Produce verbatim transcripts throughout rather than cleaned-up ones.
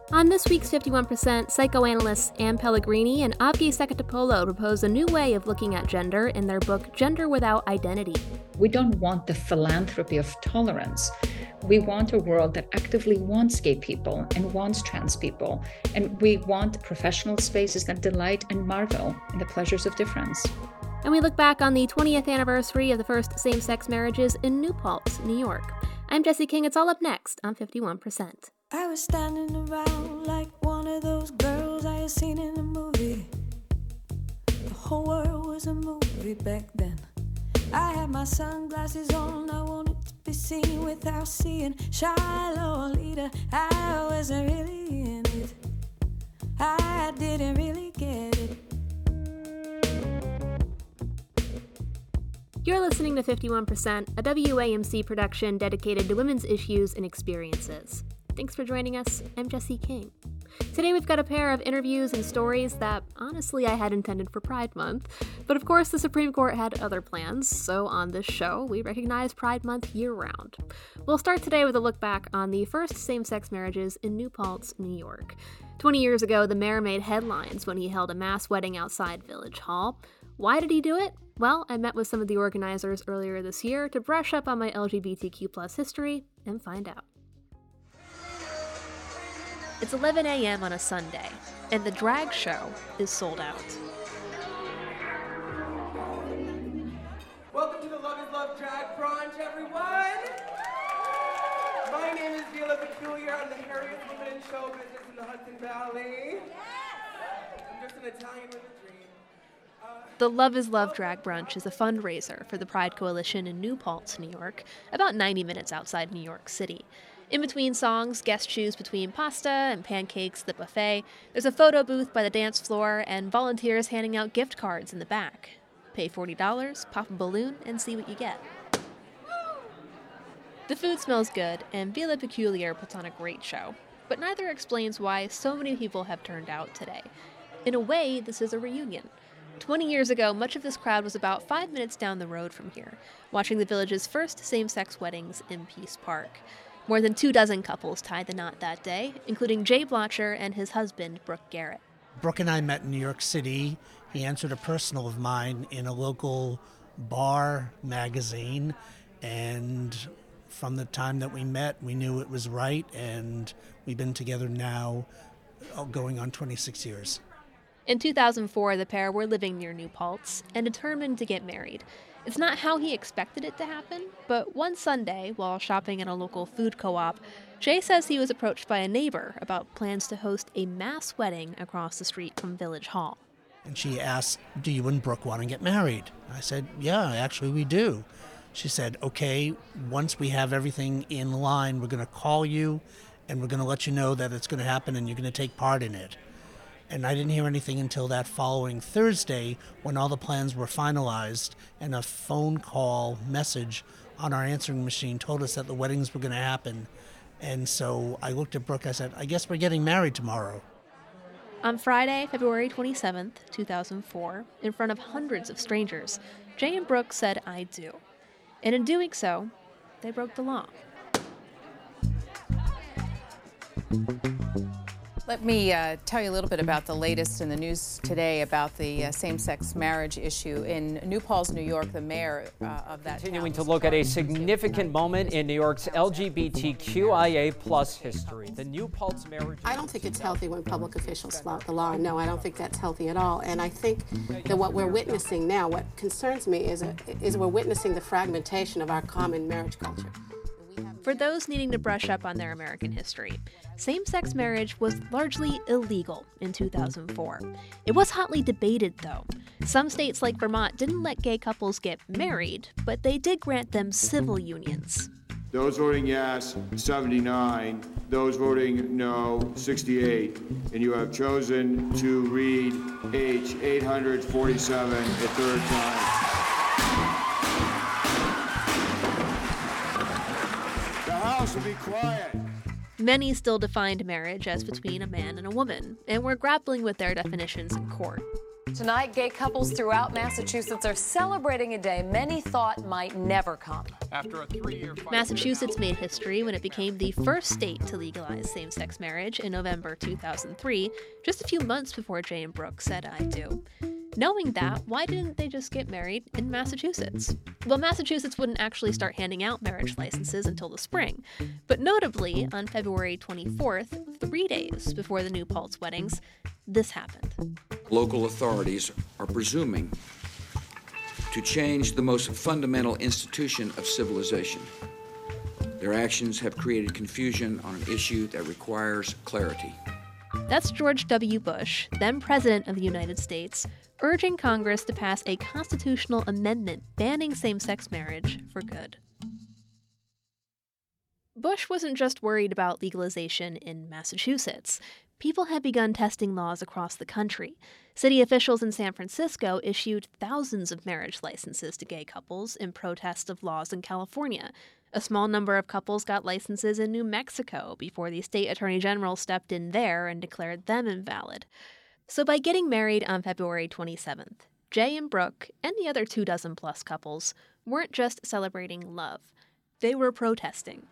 On this week's fifty-one percent, psychoanalysts Anne Pellegrini and Avgi Sekatopoulos propose a new way of looking at gender in their book Gender Without Identity. We don't want the philanthropy of tolerance. We want a world that actively wants gay people and wants trans people. And we want professional spaces that delight and marvel in the pleasures of difference. And we look back on the twentieth anniversary of the first same-sex marriages in New Paltz, New York. I'm Jessie King. It's all up next on fifty-one percent. I was standing around like one of those girls I had seen in a movie. The whole world was a movie back then. I had my sunglasses on, I wanted to be seen without seeing. Shy Lolita, I wasn't really in it. I didn't really get it. You're listening to fifty-one percent, a W A M C production dedicated to women's issues and experiences. Thanks for joining us. I'm Jessie King. Today we've got a pair of interviews and stories that, honestly, I had intended for Pride Month. But of course, the Supreme Court had other plans, so on this show, we recognize Pride Month year-round. We'll start today with a look back on the first same-sex marriages in New Paltz, New York. Twenty years ago, the mayor made headlines when he held a mass wedding outside Village Hall. Why did he do it? Well, I met with some of the organizers earlier this year to brush up on my L G B T Q plus history and find out. It's eleven a.m. on a Sunday, and the drag show is sold out. Welcome to the Love is Love Drag Brunch, everyone! My name is Vila Peculiar. I'm the hairiest woman in show business in the Hudson Valley. I'm just an Italian with a dream. Uh, The Love is Love Drag Brunch is a fundraiser for the Pride Coalition in New Paltz, New York, about ninety minutes outside New York City. In between songs, guests choose between pasta and pancakes at the buffet. There's a photo booth by the dance floor and volunteers handing out gift cards in the back. Pay forty dollars, pop a balloon, and see what you get. The food smells good, and Vila Peculiar puts on a great show. But neither explains why so many people have turned out today. In a way, this is a reunion. Twenty years ago, much of this crowd was about five minutes down the road from here, watching the village's first same-sex weddings in Peace Park. More than two dozen couples tied the knot that day, including Jay Blotcher and his husband, Brooke Garrett. Brooke and I met in New York City. He answered a personal of mine in a local bar magazine, and from the time that we met, we knew it was right, and we've been together now going on twenty-six years. In two thousand four, the pair were living near New Paltz and determined to get married. It's not how he expected it to happen, but one Sunday, while shopping at a local food co-op, Jay says he was approached by a neighbor about plans to host a mass wedding across the street from Village Hall. And she asked, do you and Brooke want to get married? I said, yeah, actually we do. She said, okay, once we have everything in line, we're going to call you and we're going to let you know that it's going to happen and you're going to take part in it. And I didn't hear anything until that following Thursday when all the plans were finalized and a phone call message on our answering machine told us that the weddings were going to happen. And so I looked at Brooke, I said, I guess we're getting married tomorrow. On Friday, February twenty-seventh, two thousand four, in front of hundreds of strangers, Jay and Brooke said, I do. And in doing so, they broke the law. Let me uh, tell you a little bit about the latest in the news today about the uh, same-sex marriage issue in New Paltz, New York. The mayor uh, of that Continuing town to look at a significant moment in New York's L G B T Q I A plus history. The New Paltz marriage. I don't think it's healthy when public officials flout the law. No, I don't think that's healthy at all. And I think that what we're witnessing now, what concerns me, is, a, is we're witnessing the fragmentation of our common marriage culture. For those needing to brush up on their American history, same-sex marriage was largely illegal in two thousand four. It was hotly debated, though. Some states like Vermont didn't let gay couples get married, but they did grant them civil unions. Those voting yes, seventy-nine. Those voting no, sixty-eight. And you have chosen to read H eight forty-seven a third time. To be quiet. Many still defined marriage as between a man and a woman, and were grappling with their definitions in court. Tonight, gay couples throughout Massachusetts are celebrating a day many thought might never come. After a three-year fight, Massachusetts made history when it became the first state to legalize same-sex marriage in November two thousand three, just a few months before Jay and Brooke said "I do." Knowing that, why didn't they just get married in Massachusetts? Well, Massachusetts wouldn't actually start handing out marriage licenses until the spring. But notably, on February twenty-fourth, three days before the New Paltz weddings, this happened. Local authorities are presuming to change the most fundamental institution of civilization. Their actions have created confusion on an issue that requires clarity. That's George W. Bush, then President of the United States, urging Congress to pass a constitutional amendment banning same-sex marriage for good. Bush wasn't just worried about legalization in Massachusetts. People had begun testing laws across the country. City officials in San Francisco issued thousands of marriage licenses to gay couples in protest of laws in California. A small number of couples got licenses in New Mexico before the state attorney general stepped in there and declared them invalid. So by getting married on February twenty-seventh, Jay and Brooke and the other two dozen plus couples weren't just celebrating love. They were protesting.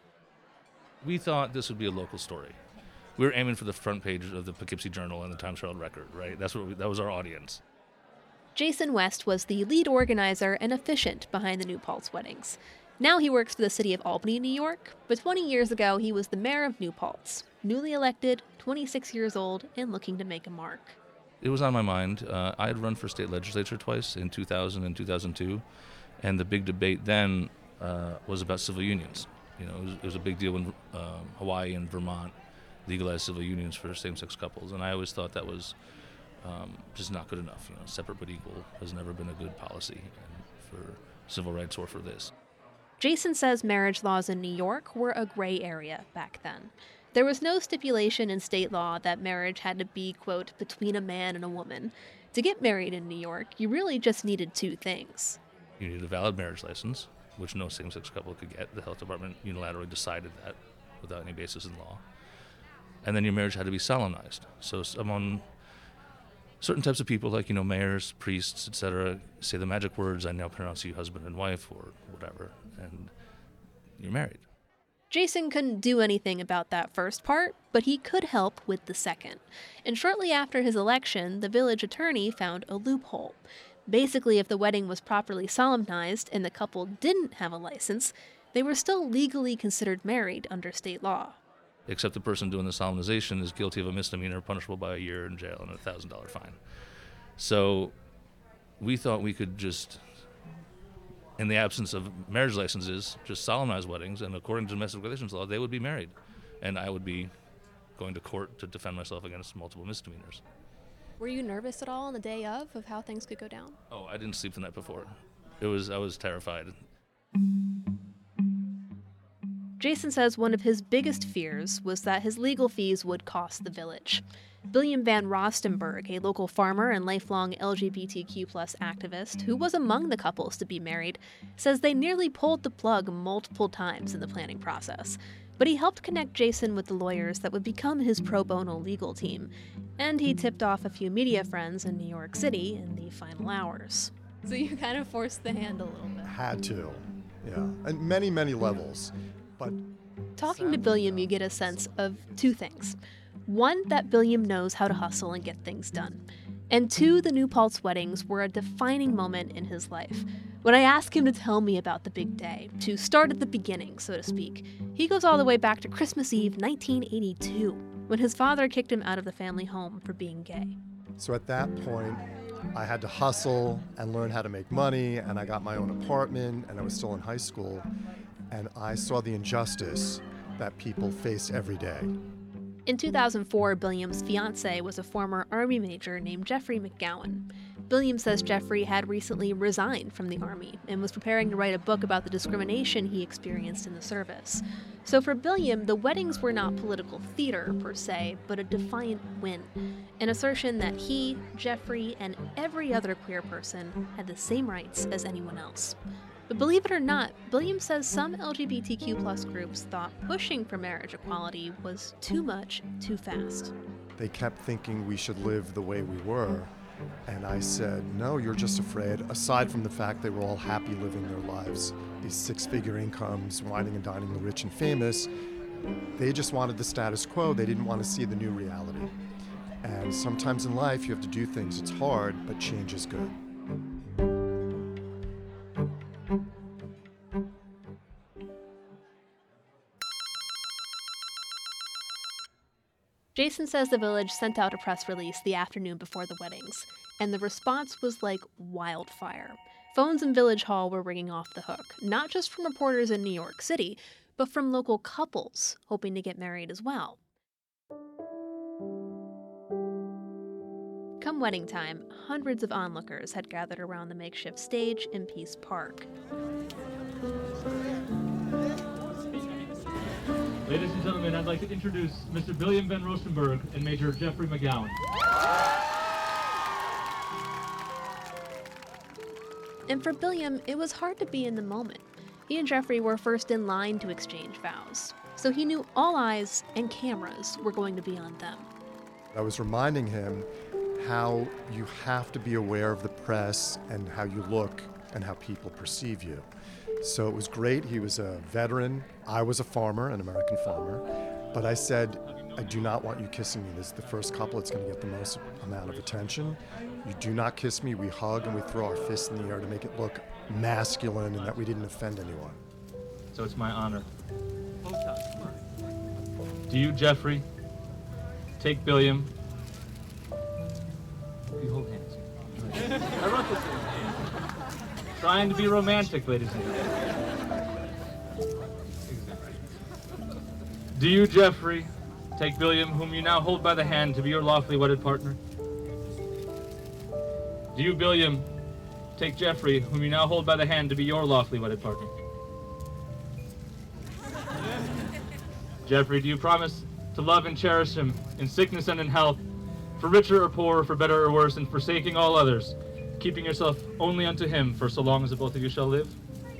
we thought this would be a local story. We were aiming for the front page of the Poughkeepsie Journal and the Times Herald Record, right? That's what we, that was our audience. Jason West was the lead organizer and officiant behind the New Paltz weddings. Now he works for the city of Albany, New York, but twenty years ago he was the mayor of New Paltz, newly elected, twenty-six years old, and looking to make a mark. It was on my mind. Uh, I had run for state legislature twice, in two thousand and two thousand two, and the big debate then uh, was about civil unions. You know, it was, it was a big deal when um, Hawaii and Vermont legalized civil unions for same-sex couples, and I always thought that was um, just not good enough. You know, separate but equal has never been a good policy for civil rights or for this. Jason says marriage laws in New York were a gray area back then. There was no stipulation in state law that marriage had to be, quote, between a man and a woman. To get married in New York, you really just needed two things. You needed a valid marriage license, which no same-sex couple could get. The health department unilaterally decided that without any basis in law. And then your marriage had to be solemnized. So among certain types of people, like, you know, mayors, priests, et cetera, say the magic words, I now pronounce you husband and wife, or whatever, and you're married. Jason couldn't do anything about that first part, but he could help with the second. And shortly after his election, the village attorney found a loophole. Basically, if the wedding was properly solemnized and the couple didn't have a license, they were still legally considered married under state law. Except the person doing the solemnization is guilty of a misdemeanor punishable by a year in jail and a one thousand dollars fine. So we thought we could just, in the absence of marriage licenses, just solemnize weddings, and according to domestic relations law, they would be married. And I would be going to court to defend myself against multiple misdemeanors. Were you nervous at all on the day of, of how things could go down? Oh, I didn't sleep the night before. It was, I was terrified. Jason says one of his biggest fears was that his legal fees would cost the village. William Van Rostenberg, a local farmer and lifelong L G B T Q plus activist who was among the couples to be married, says they nearly pulled the plug multiple times in the planning process. But he helped connect Jason with the lawyers that would become his pro bono legal team, and he tipped off a few media friends in New York City in the final hours. So you kind of forced the hand a little bit. Had to, yeah, and many, many levels. But talking to Billiam, you get a sense of two things. One, that Billiam knows how to hustle and get things done. And two, the New Paltz weddings were a defining moment in his life. When I ask him to tell me about the big day, to start at the beginning, so to speak, he goes all the way back to Christmas Eve nineteen eighty-two, when his father kicked him out of the family home for being gay. So at that point, I had to hustle and learn how to make money, and I got my own apartment, and I was still in high school. And I saw the injustice that people face every day. In two thousand four, Billiam's fiancée was a former Army major named Jeffrey McGowan. Billiam says Jeffrey had recently resigned from the Army and was preparing to write a book about the discrimination he experienced in the service. So for Billiam, the weddings were not political theater, per se, but a defiant win. An assertion that he, Jeffrey, and every other queer person had the same rights as anyone else. But believe it or not, Billiam says some L G B T Q plus groups thought pushing for marriage equality was too much, too fast. They kept thinking we should live the way we were, And I said, no, you're just afraid. Aside from the fact they were all happy living their lives, these six-figure incomes, whining and dining the rich and famous, they just wanted the status quo. They didn't want to see the new reality. And sometimes in life, you have to do things. It's hard, but change is good. Jason says the Village sent out a press release the afternoon before the weddings, and the response was like wildfire. Phones in Village Hall were ringing off the hook, not just from reporters in New York City, but from local couples hoping to get married as well. Come wedding time, hundreds of onlookers had gathered around the makeshift stage in Peace Park. Ladies and gentlemen, I'd like to introduce Mister William Van Rosenberg and Major Jeffrey McGowan. And for Billiam, it was hard to be in the moment. He and Jeffrey were first in line to exchange vows, so he knew all eyes and cameras were going to be on them. I was reminding him how you have to be aware of the press and how you look and how people perceive you. So it was great. He was a veteran. I was a farmer, an American farmer. But I said, I do not want you kissing me. This is the first couple that's going to get the most amount of attention. You do not kiss me. We hug and we throw our fists in the air to make it look masculine and that we didn't offend anyone. So it's my honor. Do you, Jeffrey, take Billiam? You hold hands. I wrote this in. Trying to be romantic, ladies and gentlemen. Do you, Jeffrey, take Billiam, whom you now hold by the hand, to be your lawfully wedded partner? Do you, Billiam, take Jeffrey, whom you now hold by the hand, to be your lawfully wedded partner? Jeffrey, do you promise to love and cherish him in sickness and in health, for richer or poorer, for better or worse, and forsaking all others, keeping yourself only unto him for so long as the both of you shall live?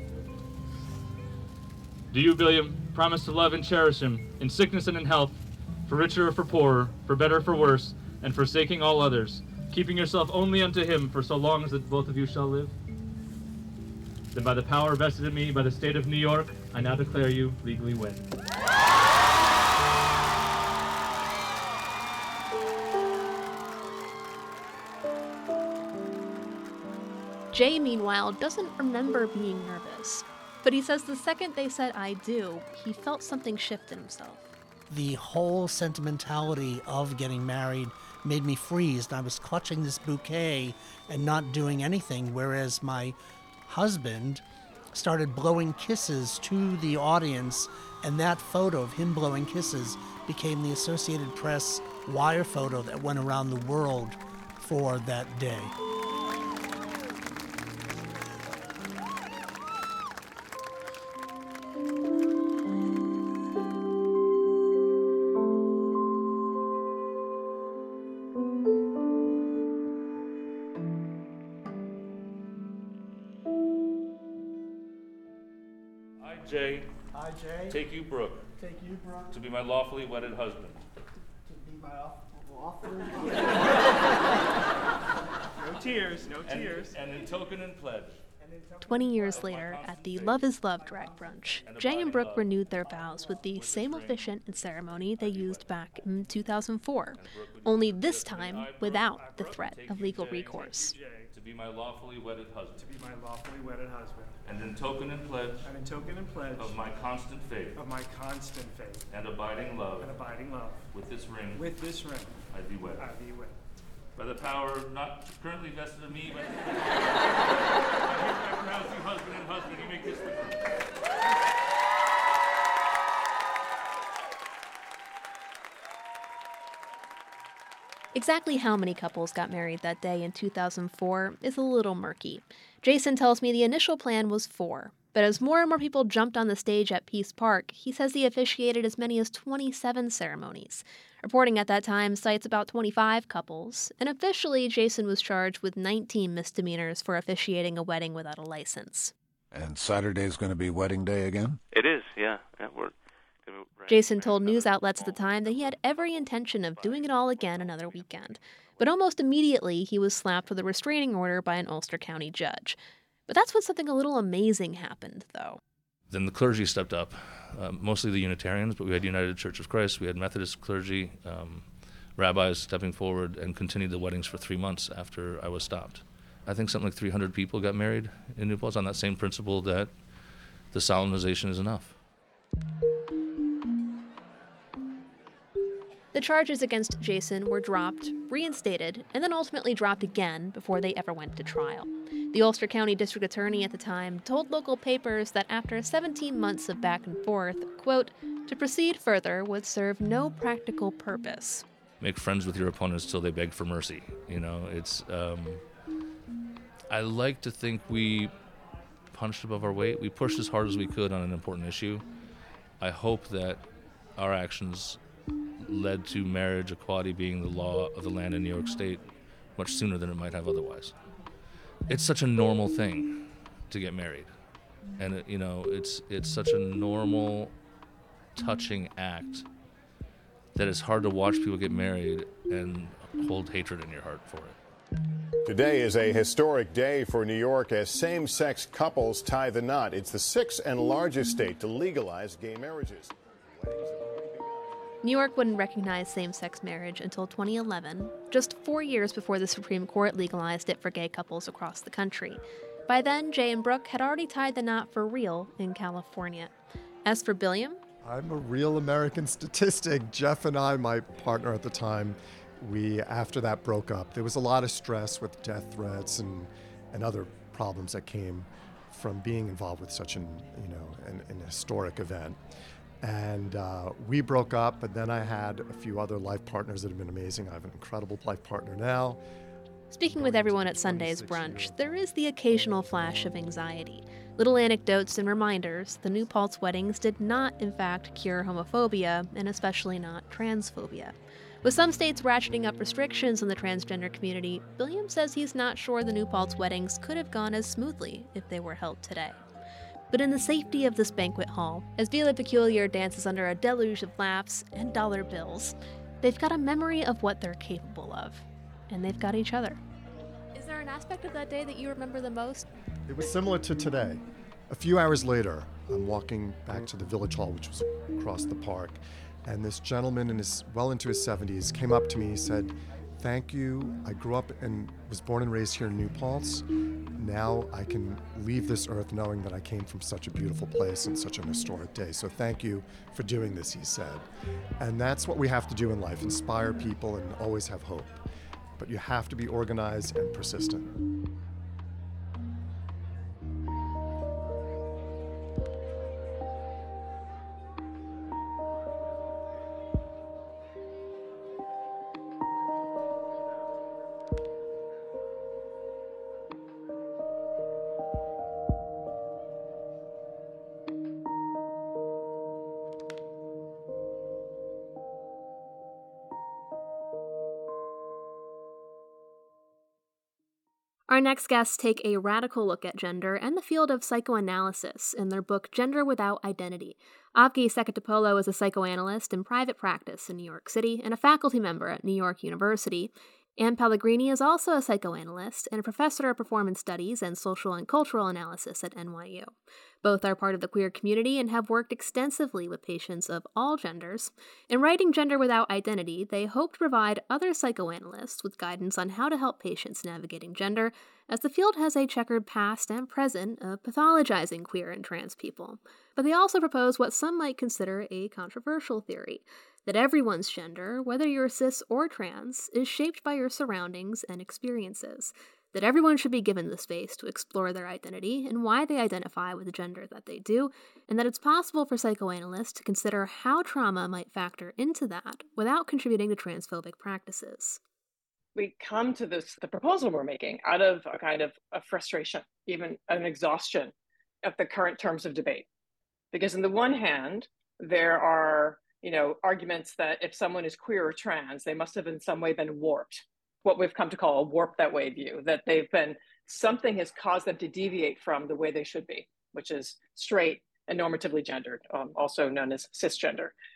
Do you, Billiam, promise to love and cherish him in sickness and in health, for richer or for poorer, for better or for worse, and forsaking all others, keeping yourself only unto him for so long as the both of you shall live? Then by the power vested in me by the state of New York, I now declare you legally wed. Jay, meanwhile, doesn't remember being nervous, but he says the second they said "I do," he felt something shift in himself. The whole sentimentality of getting married made me freeze, and I was clutching this bouquet and not doing anything, whereas my husband started blowing kisses to the audience, and that photo of him blowing kisses became the Associated Press wire photo that went around the world for that day. Jay, I, Jay, take you, Brooke, take you, Brooke, to be my lawfully wedded husband. To be my lawfully No tears, no tears. And, and in token and pledge. Twenty years later, at the Love is Love drag brunch, Jay and Brooke renewed their vows with the same officiant and ceremony they used back in two thousand four, only this time without the threat of legal recourse. To be my lawfully wedded husband. To be my lawfully wedded husband. And in token and pledge. And in token and pledge. Of my constant faith. Of my constant faith. And abiding love. And abiding love. With this ring. With this ring. I be wed. I be wed. By the power not currently vested in me, but I pronounce you husband and husband. You may kiss the groom. Exactly how many couples got married that day in two thousand four is a little murky. Jason tells me the initial plan was four, but as more and more people jumped on the stage at Peace Park, he says he officiated as many as twenty-seven ceremonies. Reporting at that time cites about twenty-five couples, and officially Jason was charged with nineteen misdemeanors for officiating a wedding without a license. And Saturday's going to be wedding day again? It is, yeah. That worked. Jason told news outlets at the time that he had every intention of doing it all again another weekend. But almost immediately, he was slapped with a restraining order by an Ulster County judge. But that's when something a little amazing happened, though. Then the clergy stepped up, uh, mostly the Unitarians, but we had United Church of Christ, we had Methodist clergy, um, rabbis stepping forward and continued the weddings for three months after I was stopped. I think something like three hundred people got married in New Paltz on that same principle that the solemnization is enough. The charges against Jason were dropped, reinstated, and then ultimately dropped again before they ever went to trial. The Ulster County District Attorney at the time told local papers that after seventeen months of back and forth, quote, to proceed further would serve no practical purpose. Make friends with your opponents till they beg for mercy. You know, it's, um, I like to think we punched above our weight. We pushed as hard as we could on an important issue. I hope that our actions led to marriage equality being the law of the land in New York State much sooner than it might have otherwise. It's such a normal thing to get married. And, it, you know, it's it's such a normal, touching act that it's hard to watch people get married and hold hatred in your heart for it. Today is a historic day for New York as same-sex couples tie the knot. It's the sixth and largest state to legalize gay marriages. New York wouldn't recognize same-sex marriage until twenty eleven, just four years before the Supreme Court legalized it for gay couples across the country. By then, Jay and Brooke had already tied the knot for real in California. As for Billiam, I'm a real American statistic. Jeff and I, my partner at the time, we, after that, broke up. There was a lot of stress with death threats and, and other problems that came from being involved with such an, you know, an, an historic event. And uh, we broke up, but then I had a few other life partners that have been amazing. I have an incredible life partner now. Speaking with everyone at Sunday's brunch, there is the occasional flash of anxiety. Little anecdotes and reminders, the New Paltz weddings did not, in fact, cure homophobia, and especially not transphobia. With some states ratcheting up restrictions on the transgender community, Billiam says he's not sure the New Paltz weddings could have gone as smoothly if they were held today. But in the safety of this banquet hall, as Vila Peculiar dances under a deluge of laughs and dollar bills, they've got a memory of what they're capable of. And they've got each other. Is there an aspect of that day that you remember the most? It was similar to today. A few hours later, I'm walking back to the Village Hall, which was across the park, and this gentleman in his, well into his seventies, came up to me and said, "Thank you. I grew up and was born and raised here in New Paltz. Now I can leave this earth knowing that I came from such a beautiful place and such an historic day. So thank you for doing this," he said. And that's what we have to do in life, inspire people and always have hope. But you have to be organized and persistent. Our next guests take a radical look at gender and the field of psychoanalysis in their book Gender Without Identity. Avgi Sekatopoulos is a psychoanalyst in private practice in New York City and a faculty member at New York University. Anne Pellegrini is also a psychoanalyst and a professor of performance studies and social and cultural analysis at N Y U. Both are part of the queer community and have worked extensively with patients of all genders. In writing Gender Without Identity, they hope to provide other psychoanalysts with guidance on how to help patients navigating gender, as the field has a checkered past and present of pathologizing queer and trans people. But they also propose what some might consider a controversial theory, that everyone's gender, whether you're cis or trans, is shaped by your surroundings and experiences, that everyone should be given the space to explore their identity and why they identify with the gender that they do, and that it's possible for psychoanalysts to consider how trauma might factor into that without contributing to transphobic practices. We come to this, the proposal we're making, out of a kind of a frustration, even an exhaustion of the current terms of debate. Because on the one hand, there are you know, arguments that if someone is queer or trans, they must have in some way been warped, what we've come to call a warp that way view, that they've been, something has caused them to deviate from the way they should be, which is straight and normatively gendered, um, also known as cisgender.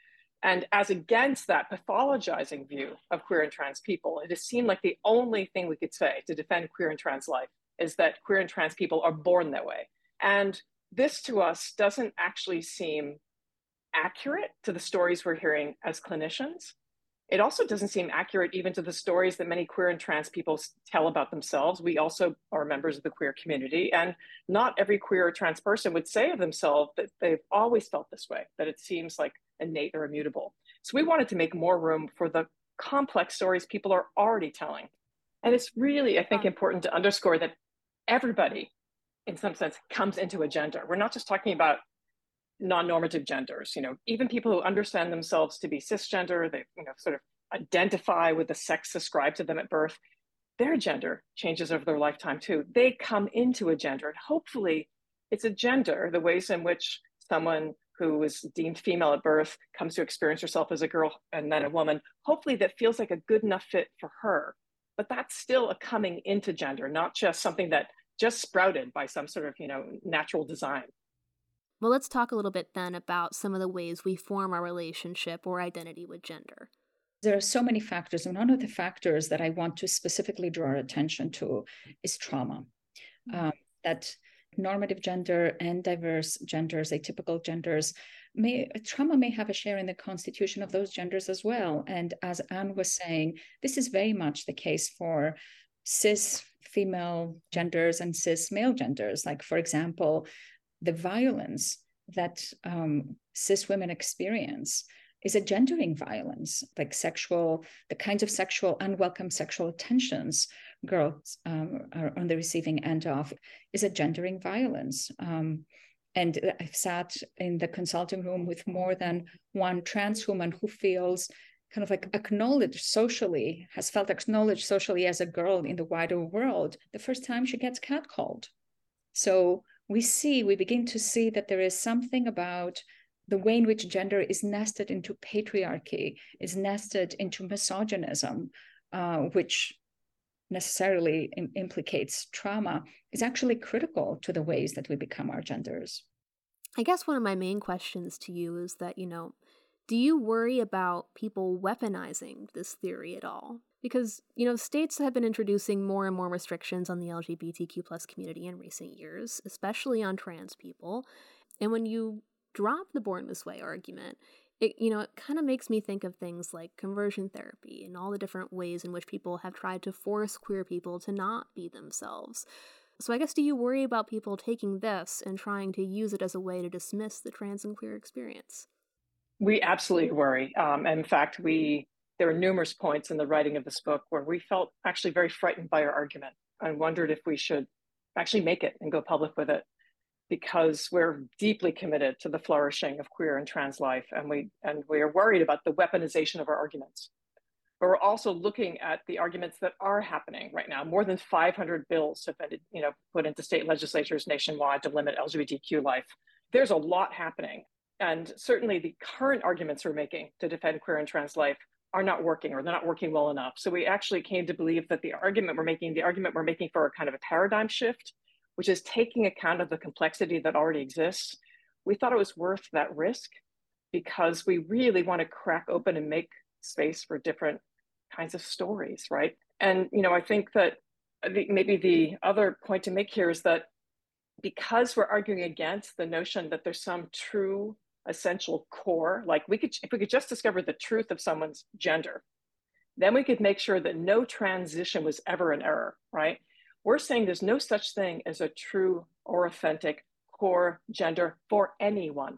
And as against that pathologizing view of queer and trans people, it has seemed like the only thing we could say to defend queer and trans life is that queer and trans people are born that way. And this to us doesn't actually seem accurate to the stories we're hearing as clinicians. It also doesn't seem accurate even to the stories that many queer and trans people tell about themselves. We also are members of the queer community, and not every queer or trans person would say of themselves that they've always felt this way, that it seems like innate or immutable. So we wanted to make more room for the complex stories people are already telling. And it's really, I think, important to underscore that everybody, in some sense, comes into a gender. We're not just talking about non-normative genders. You know, even people who understand themselves to be cisgender, they, you know, sort of identify with the sex ascribed to them at birth, their gender changes over their lifetime too. They come into a gender, and hopefully it's a gender, the ways in which someone who was deemed female at birth comes to experience herself as a girl and then a woman, hopefully that feels like a good enough fit for her. But that's still a coming into gender, not just something that just sprouted by some sort of, you know, natural design. Well, let's talk a little bit then about some of the ways we form our relationship or identity with gender. There are so many factors, and one of the factors that I want to specifically draw our attention to is trauma. Mm-hmm. Um, that normative gender and diverse genders, atypical genders, may trauma may have a share in the constitution of those genders as well. And as Anne was saying, this is very much the case for cis female genders and cis male genders. Like, for example, the violence that um, cis women experience is a gendering violence, like sexual, the kinds of sexual, unwelcome sexual attentions girls um, are on the receiving end of, is a gendering violence. Um, and I've sat in the consulting room with more than one trans woman who feels kind of like acknowledged socially, has felt acknowledged socially as a girl in the wider world the first time she gets catcalled. So we see, we begin to see that there is something about the way in which gender is nested into patriarchy, is nested into misogynism, uh, which necessarily im- implicates trauma, is actually critical to the ways that we become our genders. I guess one of my main questions to you is that, you know, do you worry about people weaponizing this theory at all? Because, you know, states have been introducing more and more restrictions on the L G B T Q plus community in recent years, especially on trans people. And when you drop the born this way argument, it, you know, it kind of makes me think of things like conversion therapy and all the different ways in which people have tried to force queer people to not be themselves. So I guess, do you worry about people taking this and trying to use it as a way to dismiss the trans and queer experience? We absolutely worry. Um, and in fact, we there were numerous points in the writing of this book where we felt actually very frightened by our argument and wondered if we should actually make it and go public with it, because we're deeply committed to the flourishing of queer and trans life, and we and we are worried about the weaponization of our arguments. But we're also looking at the arguments that are happening right now. More than five hundred bills have been, you know, put into state legislatures nationwide to limit L G B T Q life. There's a lot happening. And certainly the current arguments we're making to defend queer and trans life are not working, or they're not working well enough. So we actually came to believe that the argument we're making, the argument we're making for a kind of a paradigm shift, which is taking account of the complexity that already exists, we thought it was worth that risk, because we really want to crack open and make space for different kinds of stories, right? And, you know, I think that the, maybe the other point to make here is that because we're arguing against the notion that there's some true essential core, like we could, if we could just discover the truth of someone's gender, then we could make sure that no transition was ever an error, right? We're saying there's no such thing as a true or authentic core gender for anyone.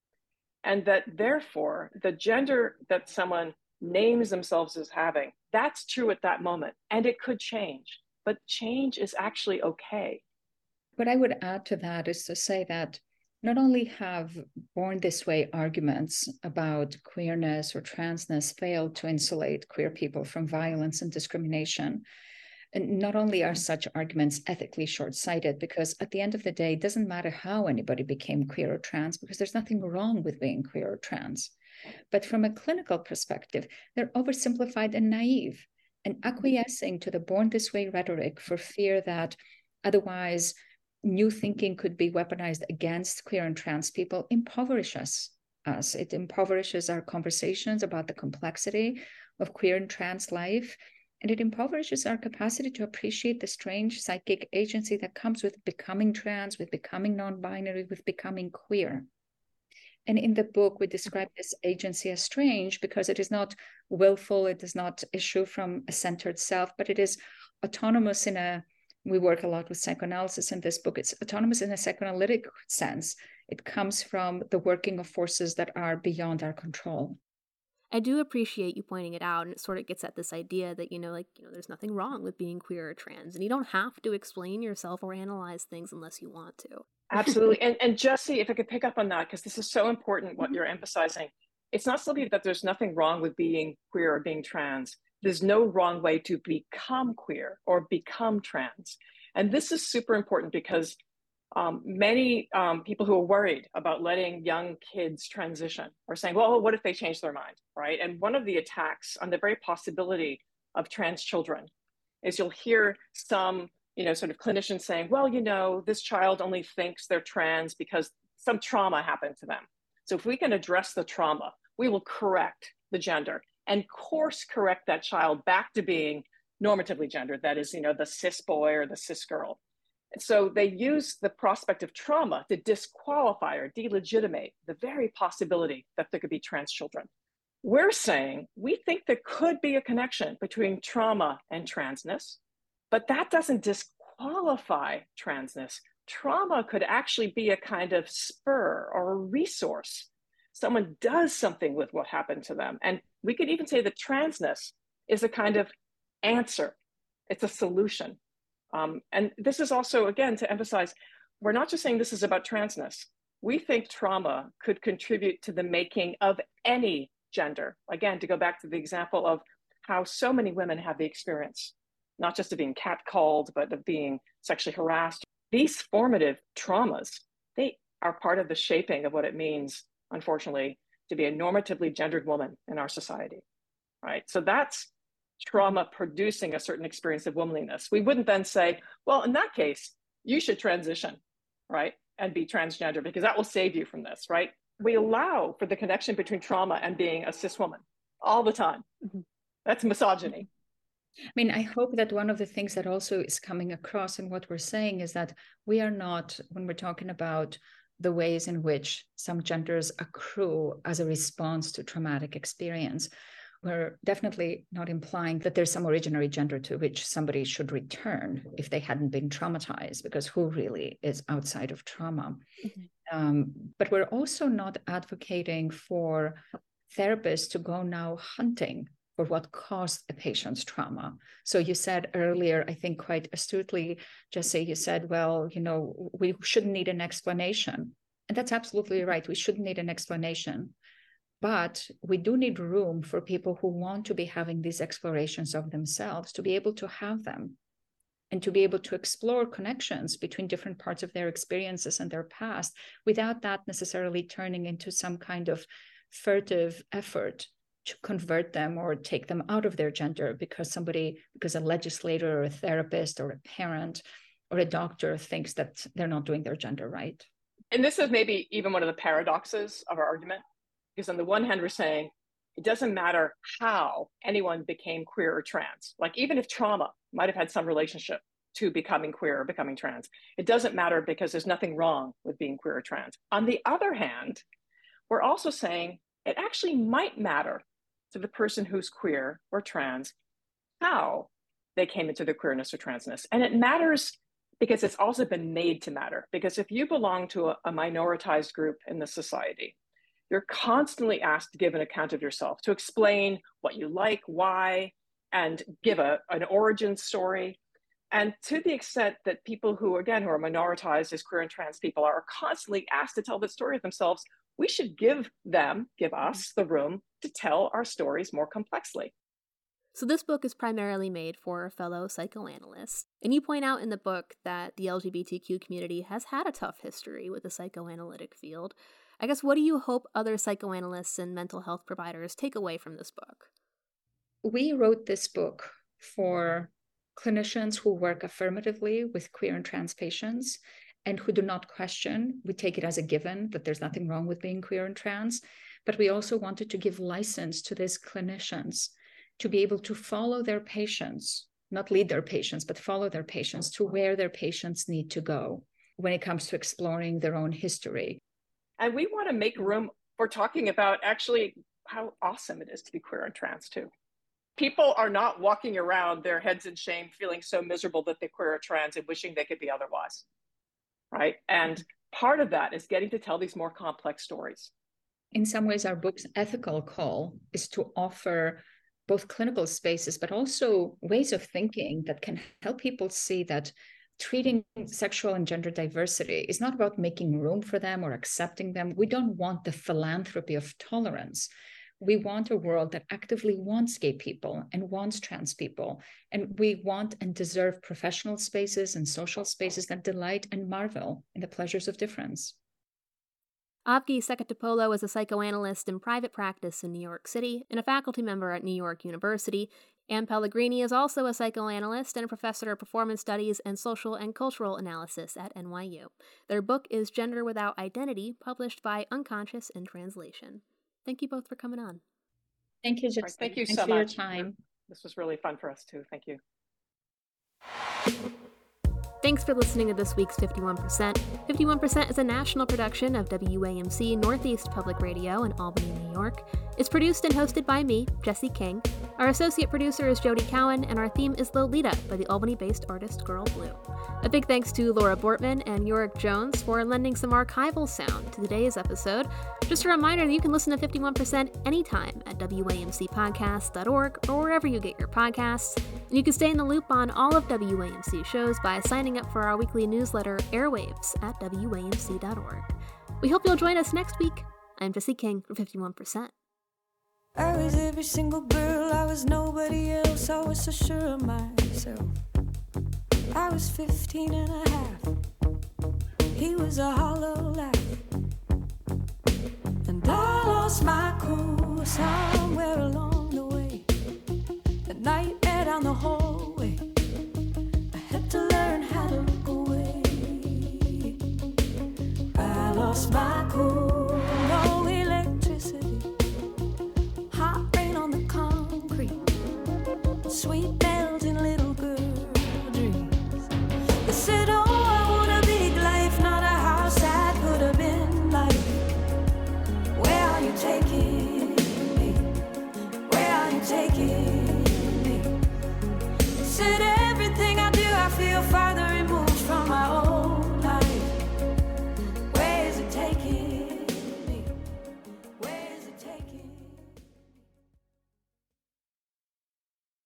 And that therefore, the gender that someone names themselves as having, that's true at that moment, and it could change, but change is actually okay. What I would add to that is to say that not only have born this way arguments about queerness or transness failed to insulate queer people from violence and discrimination, and not only are such arguments ethically short-sighted, because at the end of the day, it doesn't matter how anybody became queer or trans, because there's nothing wrong with being queer or trans. But from a clinical perspective, they're oversimplified and naive, and acquiescing to the born this way rhetoric for fear that otherwise new thinking could be weaponized against queer and trans people impoverish us us. It impoverishes our conversations about the complexity of queer and trans life. And it impoverishes our capacity to appreciate the strange psychic agency that comes with becoming trans, with becoming non-binary, with becoming queer. And in the book, we describe this agency as strange because it is not willful, it does not issue from a centered self, but it is autonomous in a, we work a lot with psychoanalysis in this book, it's autonomous in a psychoanalytic sense. It comes from the working of forces that are beyond our control. I do appreciate you pointing it out, and it sort of gets at this idea that, you know, like, you know, there's nothing wrong with being queer or trans, and you don't have to explain yourself or analyze things unless you want to. Absolutely. And, and Jessie, if I could pick up on that, because this is so important, what you're emphasizing. It's not simply that there's nothing wrong with being queer or being trans. There's no wrong way to become queer or become trans. And this is super important because um, many um, people who are worried about letting young kids transition are saying, well, what if they change their mind, right? And one of the attacks on the very possibility of trans children is you'll hear some, you know, sort of clinicians saying, well, you know, this child only thinks they're trans because some trauma happened to them. So if we can address the trauma, we will correct the gender and course correct that child back to being normatively gendered. That is, you know, the cis boy or the cis girl. And so they use the prospect of trauma to disqualify or delegitimate the very possibility that there could be trans children. We're saying we think there could be a connection between trauma and transness, but that doesn't disqualify transness. Trauma could actually be a kind of spur or a resource. Someone does something with what happened to them. And we could even say that transness is a kind of answer. It's a solution. Um, and this is also, again, to emphasize, we're not just saying this is about transness. We think trauma could contribute to the making of any gender. Again, to go back to the example of how so many women have the experience, not just of being catcalled, but of being sexually harassed. These formative traumas, they are part of the shaping of what it means, unfortunately, to be a normatively gendered woman in our society, right? So that's trauma producing a certain experience of womanliness. We wouldn't then say, well, in that case, you should transition, right? And be transgender because that will save you from this, right? We allow for the connection between trauma and being a cis woman all the time. That's misogyny. I mean, I hope that one of the things that also is coming across in what we're saying is that we are not, when we're talking about the ways in which some genders accrue as a response to traumatic experience, we're definitely not implying that there's some originary gender to which somebody should return if they hadn't been traumatized, because who really is outside of trauma? Mm-hmm. Um, but we're also not advocating for therapists to go now hunting for what caused a patient's trauma. So you said earlier, I think quite astutely, Jessie, you said, well, you know, we shouldn't need an explanation. And that's absolutely right. We shouldn't need an explanation. But we do need room for people who want to be having these explorations of themselves to be able to have them and to be able to explore connections between different parts of their experiences and their past without that necessarily turning into some kind of furtive effort to convert them or take them out of their gender because somebody, because a legislator or a therapist or a parent or a doctor thinks that they're not doing their gender right. And this is maybe even one of the paradoxes of our argument. Because on the one hand, we're saying it doesn't matter how anyone became queer or trans. Like even if trauma might have had some relationship to becoming queer or becoming trans, it doesn't matter because there's nothing wrong with being queer or trans. On the other hand, we're also saying it actually might matter to the person who's queer or trans how they came into their queerness or transness. And it matters because it's also been made to matter. Because if you belong to a, a minoritized group in the society, you're constantly asked to give an account of yourself, to explain what you like, why, and give a, an origin story. And to the extent that people who, again, who are minoritized as queer and trans people are constantly asked to tell the story of themselves, we should give them, give us the room to tell our stories more complexly. So this book is primarily made for fellow psychoanalysts. And you point out in the book that the L G B T Q community has had a tough history with the psychoanalytic field. I guess, what do you hope other psychoanalysts and mental health providers take away from this book? We wrote this book for clinicians who work affirmatively with queer and trans patients and who do not question. We take it as a given that there's nothing wrong with being queer and trans, but we also wanted to give license to these clinicians to be able to follow their patients, not lead their patients, but follow their patients to where their patients need to go when it comes to exploring their own history. And we want to make room for talking about actually how awesome it is to be queer and trans too. People are not walking around their heads in shame, feeling so miserable that they're queer or trans and wishing they could be otherwise, right? And part of that is getting to tell these more complex stories. In some ways, our book's ethical call is to offer both clinical spaces, but also ways of thinking that can help people see that treating sexual and gender diversity is not about making room for them or accepting them. We don't want the philanthropy of tolerance. We want a world that actively wants gay people and wants trans people. And we want and deserve professional spaces and social spaces that delight and marvel in the pleasures of difference. Avgi Sekatopoulos is a psychoanalyst in private practice in New York City and a faculty member at New York University. Anne Pellegrini is also a psychoanalyst and a professor of performance studies and social and cultural analysis at N Y U. Their book is Gender Without Identity, published by Unconscious in Translation. Thank you both for coming on. Thank you, Jessica. Right, thank you Thanks so for much. Your time. This was really fun for us too. Thank you. Thanks for listening to this week's fifty-one percent. fifty-one percent is a national production of W A M C Northeast Public Radio in Albany, New York. It's produced and hosted by me, Jesse King. Our associate producer is Jody Cowan, and our theme is Lolita by the Albany-based artist Girl Blue. A big thanks to Laura Bortman and Yorick Jones for lending some archival sound to today's episode. Just a reminder that you can listen to fifty-one percent anytime at W A M C podcast dot org or wherever you get your podcasts. And you can stay in the loop on all of W A M C shows by signing up for our weekly newsletter, Airwaves, at W A M C dot org. We hope you'll join us next week. I'm Jesse King for fifty-one percent. I was every single girl, I was nobody else, I was so sure of myself. I was fifteen and a half, he was a hollow laugh. And I lost my cool somewhere along the way. The nightmare down the hall